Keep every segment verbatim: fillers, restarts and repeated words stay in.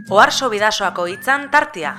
Oarso Bidasoako hitzan tartia.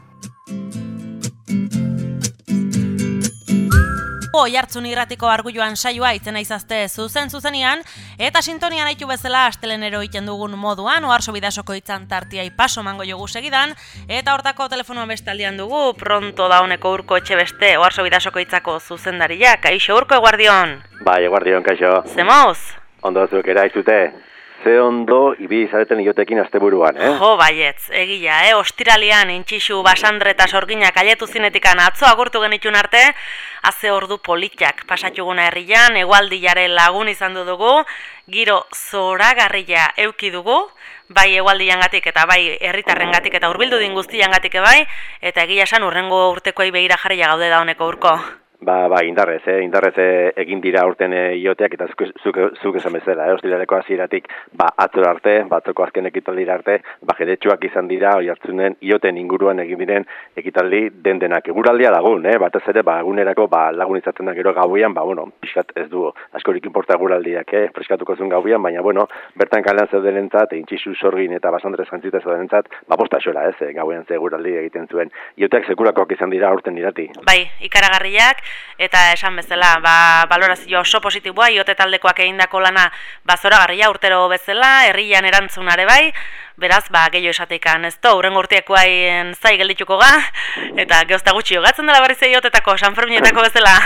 Oihartzun irratiko argulloan saioa itzena izazte zuzen zuzenean, eta sintonian haitu bezala astelenero iten dugun moduan, Oarso Bidasoko hitzan tartiai paso mango jogu segidan, eta hortako telefonoan bestaldian dugu, pronto dauneko Urko Etxebeste, Oarso Bidasoko hitzako zuzendaria. Kaixo, Urko, eguardion? Bai, eguardion, kaixo. Zemoz? Ondo zuek eraizute. Ze ondo ibi zareten iotekin asteburuan, eh? Jo, baietz, egia, eh? Ostiralian, intxixu, basandre eta sorginak aietu zinetikan atzo agurtu genitun arte, haze ordu politiak pasatuguna herrian, egualdilare lagun izan dugu, giro zoragarria euki dugu, bai egualdiangatik eta bai herritarrengatik eta hurbildu din guztiangatik bai, eta egia esan urrengo urtekoei begira jarria gaude da honeko Urko. Ba, ba, indarrez, eh? Indarrez eh, egin dira urten eh, ioteak eta zuk, zuk esan bezala, eh? Ostilareko hasieratik, ba, atzora arte, batzoko azken ekitaldi arte, ba, jedetxuak izan dira, Oihartzunen ioten inguruan egin diren ekitaldi den denak. Eguraldia lagun, eh? Batez ere, ba, egunerako, ba, lagun izaten da gero gauian, ba, bueno, pixkat ez du, askorik inporta eguraldiak, eh? Freskatuko zuen gauian, baina, bueno, bertan kalean zeudenentzat, intxixu sorgin eta basandrez jantzita zeudenentzat, ba, posta xola, ez, eh? Gauian ze eguraldi egiten zuen. Ioteak sekurakoak izan dira urten irati. Bai, ikaragarriak, eta esan bezala, ba, balorazio oso positiboa, iote taldekoak egindako lana bazoragarria urtero bezala, herrian erantzunare bai, beraz, ba, gehiago esatekan, ez to, urrengo urteakoain zai geldituko ga, eta geozta gutxi jogatzen dela barri iotetako, San Ferminetako bezala,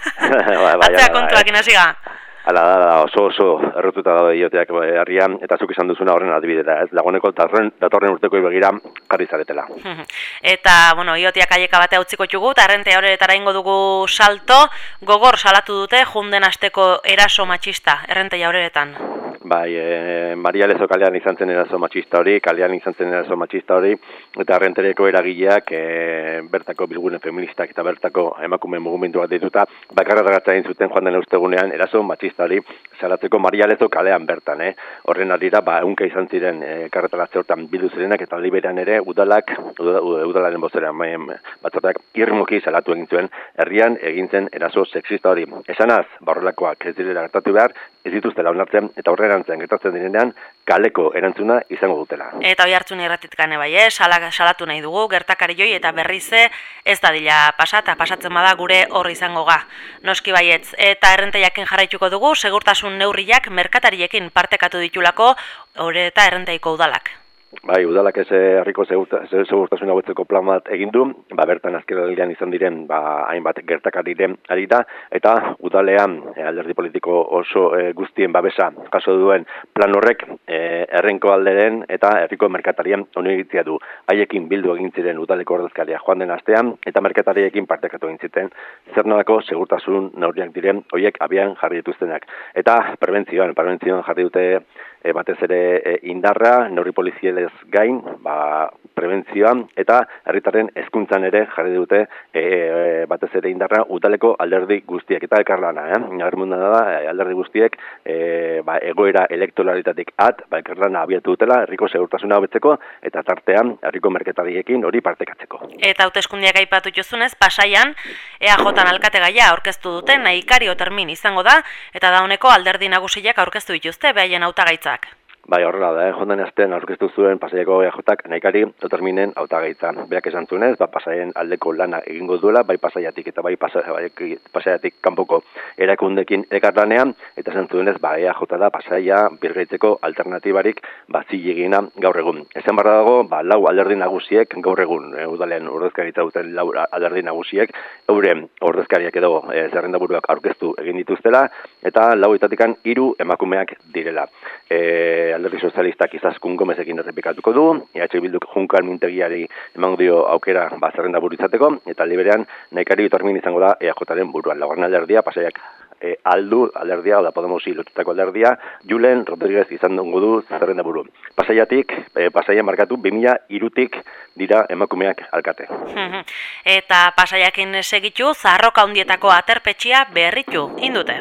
atzea kontuak inasiga. Hala da, oso oso errotuta daude ioteak herrian, eta zuk izan duzuna horren adibidera, ez? Laguneko datorren urteko begira jarri zaretela. Eta, bueno, ioteak aieka batea utziko txugu, eta arrente horretara ingo dugu salto, gogor salatu dute junden asteko eraso matxista, errente horretan. Bai, e, Maria Lezo kalean izan zen eraso matxista hori, kalean izan zen eraso matxista hori, eta arrentereko eragileak, e, bertako bilgune feministak eta bertako emakume mugimenduak dituta, bakarra dagatza egin zuten joan den ustegunean eraso matxista hori, salatzeko Maria Lezo kalean bertan, eh? Horren arira, ba, egunka izan ziren e, karretaratze hortan bildu zirenak, eta liberan ere udalak, udalaren bozerean batzordak irmoki salatu egin zuen, herrian egin zen eraso sexista hori. Esanaz, barrolakoak ez direla gertatu behar, ez dituztela onartzen, eta horren gertatzen direnean, kaleko erantzuna izango dutela. Eta Oihartzun irratitkane bai, eh? Salatu nahi dugu, gertakari joi eta berrize ez dadila pasata, pasatzen bada gure horri izango ga. Noski baietz, eta errentaiakin jarraituko dugu, segurtasun neurriak merkatariekin partekatu ditulako, hori eta errentaiko udalak. Bai, udalak ez herriko segurtasun hauetzeko plan bat egin du, ba, bertan azkenaldian izan diren, ba, hainbat gertakariren ari da, eta udalean e, alderdi politiko oso e, guztien babesa jaso duen plan horrek e, herrenko alderen eta herriko merkatarien onegitzia du. Haiekin bildu egin ziren udaleko ordezkaria joan den astean, eta merkatariekin partekatu egin ziten, zer nolako segurtasun neurriak diren horiek abian jarri dituztenak. Eta prebentzioan, prebentzioan jarri dute E, batez ere e, indarra, neurri polizielez gain, ba, prebentzioan eta herritarren hezkuntzan ere jarri dute e, e, batez ere indarra udaleko alderdi guztiek eta elkarlana, eh? Nabarmena da alderdi guztiek e, ba, egoera elektoralitatik at, ba, elkarlana abiatu dutela herriko segurtasuna hobetzeko eta tartean herriko merketariekin hori partekatzeko. Eta hauteskundeak aipatu jozunez, Pasaian E A J alkategaia aurkeztu dute, nahikario termin izango da, eta dauneko alderdi nagusiak aurkeztu dituzte behaien hautagaitza. Bai, horrela da, eh? Jonden astean aurkeztu zuen Pasaiako E A Jak nahikari oterminen hautagaitza. Berak esan zuenez, ba, Pasaien aldeko lana egingo duela, bai Pasaiatik eta bai Pasaiatik kanpoko erakundekin elkarlanean, eta esan zuenez, ba, E A J da Pasaia birgaitzeko alternatibarik ba, zilegina gaur egun. Esan barra dago, ba, lau alderdi nagusiek gaur egun, e, udalean ordezkaritza duten lau alderdi nagusiek, euren ordezkariak edo e, zerrendaburuak aurkeztu egin dituztela, eta lauetatikan hiru emakumeak direla. E, alderdi sozialistak Izaskun Gomezekin errepikatuko du, E H Bilduk Junkan Mintegiari emango dio aukera ba, zerrendaburu izateko, eta liberean nahikari termin izango da E A Jaren buruan. Laugarren alderdia, Pasaiak e, aldu alderdia, oda Podemosi lotutako alderdia, Julen Rodríguez izan dongo du zerrendaburu. Pasaiatik, e, Pasaian markatu, bi mila hirutik dira emakumeak alkate. Eta Pasaiakin segitu, Zaharroka Handietako aterpetxia berritu, indute.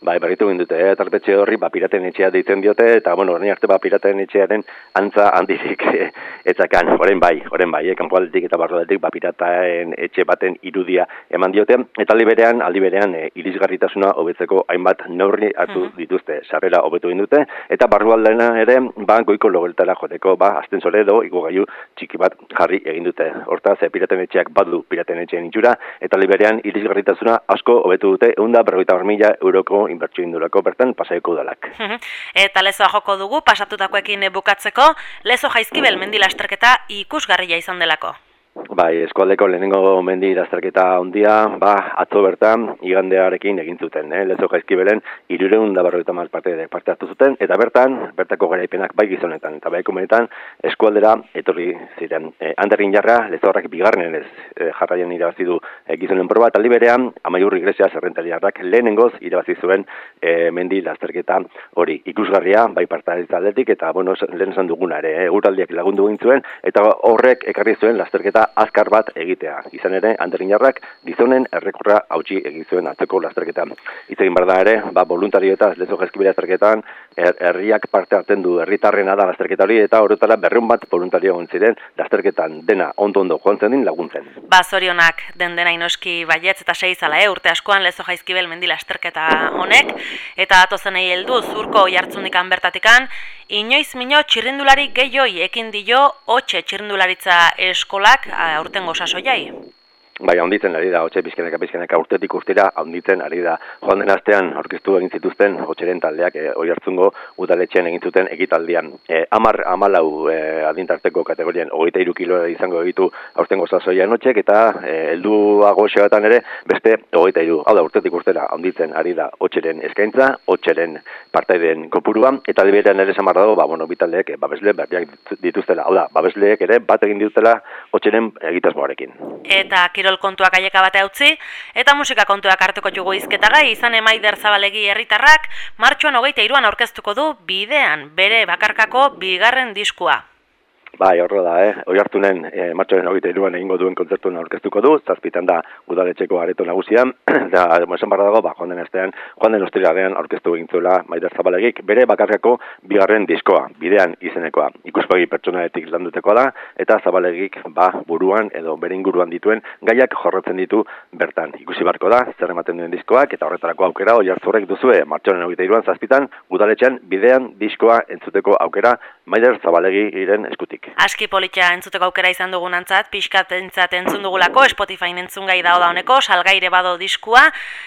Bai, berritu egin dute, eh? Tarpetxe horri, ba, piraten etxea deitzen diote, eta, bueno, horrein arte, ba, piraten etxearen antza handirik eh, etzakan, horrein bai, horrein bai, eh? Kanpoaldetik eta barrualdetik, ba, pirataen etxe baten irudia eman diote, eta aldi berean, aldi berean, eh, irisgarritasuna hobetzeko hainbat neurri hartu dituzte, sarrera hobetu egin dute, eta barrualdena ere, ba, goiko logeletara joteko, ba, astensore edo, igogailu txiki bat jarri egin dute. Hortaz, eh, piraten etxeak badu piraten etxeen itxura, eta aldi berean, irisgarritasuna asko hobetu dute, ehun berrogeita hamar mila euroko inbertsio indurako bertan Pasaiko udalak. Eta Lezoa joko dugu, pasatutakoekin bukatzeko, Lezo Jaizkibel mendi lasterketa ikusgarria izan delako. Bai, eskualdeko lehenengo mendi lasterketa handia, ba, atzo bertan igandearekin egin zuten, eh? Lezo Jaizkibelen hirurehun eta berrogeita hamar parte parte hartu zuten, eta bertan, bertako garaipenak bai gizonetan, eta bai ekumenetan eskualdera etorri ziren. Eh, Anderrin jarra, Lezorrak bigarren ez eh, jarraian irabazi du eh, gizonen proba, eta aldi berean, Amaiur Iglesias errentariarrak lehenengoz irabazi zuen eh, mendi lasterketa hori. Ikusgarria, bai partaritza aldetik, eta bueno, lehen esan duguna ere, eh, eguraldiak lagundu egin zuen, eta horrek ekarri zuen lasterketa azkar bat egitea. Izan ere, Anderrinarrak gizonen errekorra hautsi egin zuen atzeko lasterketan. Hitz egin behar da ere, ba, voluntarioetaz Lezo Jaizkibel lasterketan, er, herriak parte hartzen du herritarrena da lasterketa hori, eta horretara berrehun bat voluntario egon ziren lasterketan dena ondo-ondo joan zen din laguntzen. Ba, zorionak den dena inoski baietz eta sei zala, eh? Urte askoan Lezo Jaizkibel mendi lasterketa honek, eta atozenei heldu zurko jartzundikan bertatikan, inoiz mino txirrindulari gehioi ekin dio hotxe txirrindularitza eskolak aurtengo sasoiai. Bai, handitzen ari da, hotxe pizkeneka pizkeneka urtetik urtera handitzen ari da. Joan den astean aurkeztu egin zituzten hotxeren taldeak, e, Oiartzungo udaletxean egin zuten ekitaldian. E, amar, amalau e, adintarteko kategorian hogeita hiru kilo izango egitu aurtengo sasoian hotxek, eta e, helduago xeatan ere beste hogeita hiru. Hau da, urtetik urtera handitzen ari da hotxeren eskaintza, hotxeren partaideen kopurua, eta liberean ere samar dago, ba, bueno, bitaldeek e, babesle berriak dituztela. Hau da, babesleek ere bat egin dituzela hotxeren egitasmoarekin. Eta kirol kontuak aieka bate utzi, eta musika kontuak hartuko jugu izketagai, izan Emaider Zabalegi herritarrak, martxoan hogeita hiruan aurkeztuko du bidean, bere bakarkako bigarren diskua. Bai, horro da, eh? Oiartzunen e, martxoaren hogeita hiruan egingo duen kontzertuen aurkeztuko du, zazpitan da udaletxeko areto nagusian, eta esan barra dago, ba, joan den astean, joan den ostiralean aurkeztu egin zuela Maider Zabalegik, bere bakarkako bigarren diskoa, bidean izenekoa, ikuspegi pertsonaletik landutekoa da, eta Zabalegik ba, buruan edo bere inguruan dituen gaiak jorrotzen ditu bertan. Ikusi barko da, zer ematen duen diskoak, eta horretarako aukera Oiartzurrek duzue, martxoaren hogeita hiruan zazpitan, udaletxean bidean diskoa entzuteko aukera Maider Zabalegiren eskutik. Aski politia entzuteko aukera izan dugunantzat, pixkat entzat entzun dugulako, Spotify entzun gai da honeko, salgaire bado diskua,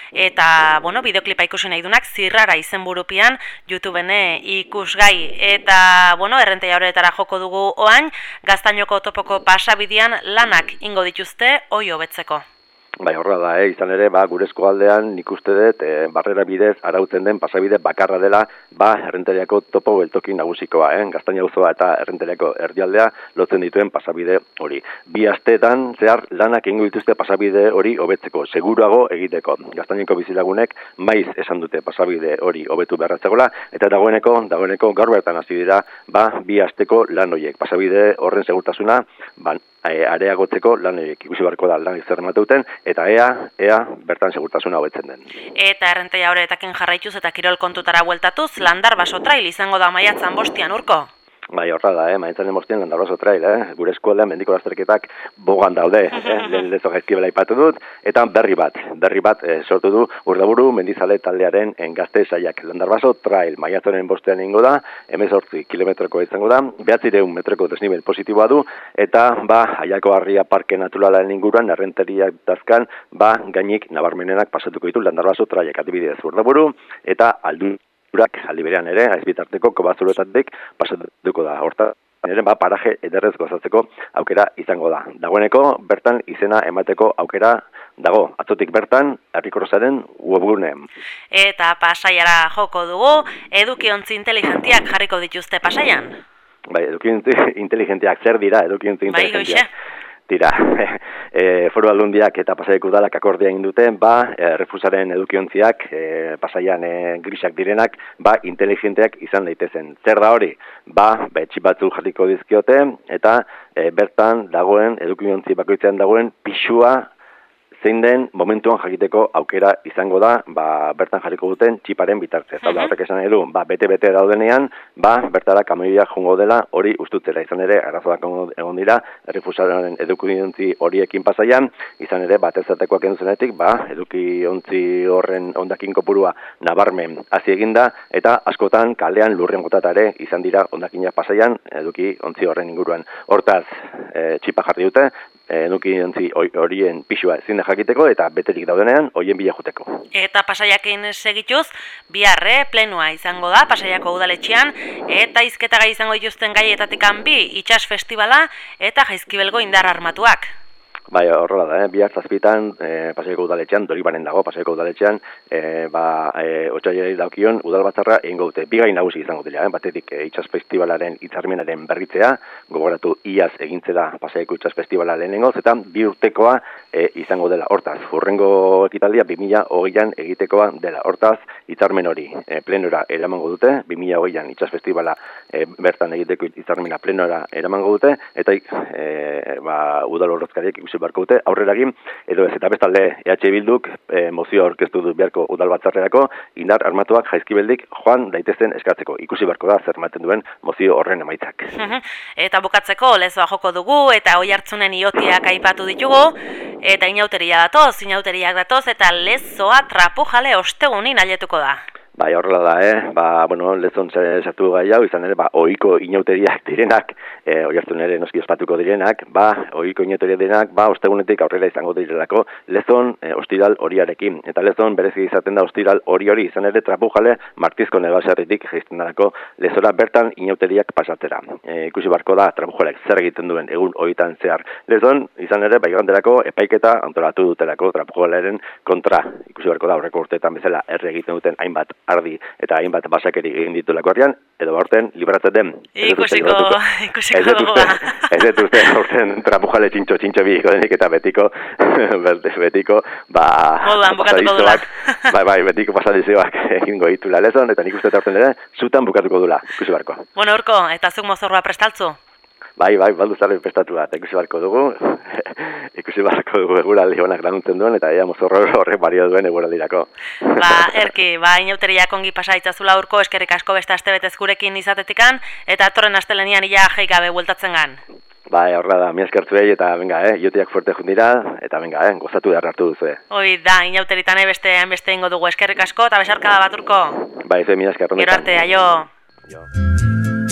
eta, bueno, bideoklipa ikusi nahi dunak, zirrara izenburupian, YouTubeen ikusgai, eta, bueno, errenteia horretara joko dugu oain, Gaztainoko topoko pasabidean lanak ingo dituzte, hoi hobetzeko. Bai, horra da, eh? Izan ere, ba, gure eskualdean nik uste dut, e, barrera bidez arautzen den pasabide bakarra dela, ba, errenteriako topo geltoki nagusikoa, eh? Gaztaina auzoa eta errenteriako erdialdea lotzen dituen pasabide hori. Bi asteetan, zehar, lanak egingo dituzte pasabide hori hobetzeko, seguruago egiteko. Gaztaineko bizilagunek maiz esan dute pasabide hori hobetu beharratzegola, eta dagoeneko, dagoeneko gaur bertan hasi dira, ba, bi asteko lan horiek. Pasabide horren segurtasuna, ba, areagotzeko lan ikusi barko da lan zer emateuten, eta ea, ea bertan segurtasuna hobetzen den. Eta errenteia horretakin jarraituz eta kirol kontutara bueltatuz, Landar Baso Trail izango da maiatzan bostian, Urko? Bai, horra da, eh? Maiatzan bostian Landar Baso Trail, eh? Gure eskualdean mendiko lasterketak bogan daude, eh? Lehen Lezo Jaizkibela aipatu dut, eta berri bat, berri bat eh, sortu du Urdaburu Mendizale taldearen engazte saiak. Landar Baso Trail, maiatzaren bostean ingo da, hemezortzi kilometroko izango da, behatzireun metroko desnivel positiboa du, eta, ba, Aiako Harria Parke Naturalaren inguruan, errenteriak dazkan, ba, gainik nabarmenenak pasatuko ditu Landar Baso Trailek, adibidez Urdaburu, eta aldu aldiberean ere, aizbitarteko kobazuloetatik pasatuko da. Horta, ere, ba, paraje ederrez gozatzeko aukera izango da. Dagoeneko, bertan izena emateko aukera dago. Atzotik bertan, herrikorosaren webgunean. Eta Pasaiara joko dugu, edukiontzi inteligentiak jarriko dituzte Pasaian? Bai, edukiontzi inteligentiak zer dira, edukiontzi inteligentiak. Bai, Tira, e, foru aldundiak eta Pasaiako udalak akordia egin duten, ba, e, refusaren edukiontziak, e, Pasaian e, grisak direnak, ba, inteligenteak izan daitezen. Zer da hori? Ba, betxi batzu jarriko dizkiote, eta e, bertan dagoen, edukiontzi bakoitzean dagoen, pixua zein den momentuan jakiteko aukera izango da, ba, bertan jarriko duten txiparen bitartez. Hau da, horrek esan nahi du, ba, bete-bete daudenean, ba, bertara kamioia jungo dela hori ustutera. Izan ere, arazoak egon dira, errefusaren edukiontzi horiekin pasaian, izan ere, bat ezatekoak enduzenetik, ba, edukiontzi horren ondakin kopurua nabarmen hasi eginda, eta askotan kalean lurren gotatare izan dira ondakinak pasaian, edukiontzi horren inguruan. Hortaz, e, txipa jarri dute, eduki ontzi horien pisua ezin da jakiteko eta beterik daudenean hoien bila joteko. Eta Pasaiakin segituz, biharre plenua izango da Pasaiako udaletxean eta hizketagai izango dituzten gaietatik bi itsas festivala eta Jaizkibelgo indar armatuak. Bai, horrela da, eh? Bihar zazpitan, e, Pasaiako udaletxean, Doribanen dago, Pasaiako udaletxean, e, ba, e, otsailari daukion udalbatzarra egingo dute. Bi gai nagusi izango dira, eh? Batetik e, itsas festivalaren hitzarmenaren berritzea, gogoratu iaz egintzela Pasaiako itsas festivala lehenengoz, eta bi urtekoa e, izango dela. Hortaz, hurrengo ekitaldia bi mila hogeian egitekoa dela. Hortaz, hitzarmen hori e, plenora eramango dute, bi mila hogeian itsas festivala e, bertan egiteko hitzarmena plenora eramango dute, eta e, ba, udal horrezkariek ikusi beharko dute aurreragin, edo ez, eta bestalde E H Bilduk e, mozio aurkeztu du beharko udalbatzarrerako indar armatuak Jaizkibeldik joan daitezen eskatzeko. Ikusi beharko da zer ematen duen mozio horren emaitzak. Eta bukatzeko lezoa joko dugu eta Oiartzunen iotiak aipatu ditugu, eta inauteria datoz, inauteriak datoz, eta lezoa trapujale ostegunin ailetuko da. Bai, horrela da, eh? Ba, bueno, lezon sartu gai hau, izan ere, ba, ohiko inauteriak direnak, e, Oiartzun ere noski ospatuko direnak, ba, ohiko inauteriak direnak, ba, ostegunetik aurrera izango direlako, lezon e, ostiral horiarekin. Eta lezon berezi izaten da ostiral hori hori, izan ere, trapujale Martizko nebasarritik jaizten darako lezora bertan inauteriak pasatzera. E, ikusi barko da, trapujalek zer egiten duen egun horietan zehar. Lezon, izan ere, baiganderako epaiketa antolatu dutelako trapujaleren kontra. Ikusi barko da, aurreko urteetan bezala erre egiten duten hainbat ardi eta hainbat basakeri egin ditulako artean, edo aurten libratzen den. Ikusiko, ikusiko dugu. Ez dut uste, aurten trapujale txintxo txintxo bi denik eta betiko, betiko, ba, pasadizioak, bai, bai, betiko pasadizioak egingo ditula lezon, eta nik uste aurten ere, zutan bukatuko dula, ikusi barko. Bueno, Urko, eta zuk mozorroa prestaltzu? Bai, bai, baldu zaren prestatu bat, ikusi barko dugu, ikusi barko dugu eguraldi honak lanuntzen duen, eta ea mozorro horrek bario duen eguraldirako. Ba, erki, ba, inauteriak ongi pasa itzazula Urko, eskerrik asko beste astebetez gurekin izatetikan, eta atorren astelenian ia jaikabe bueltatzen gan. Bai, horra da, mi eskertu egin, eta venga, eh, iotiak fuerte jundira, eta venga, eh, gozatu behar hartu duzu, eh. Hoi da, inauteritan beste, beste ingo dugu eskerrik asko, eta besarkada bat Urko. Bai, ze mi eskertu. Gero arte, aio.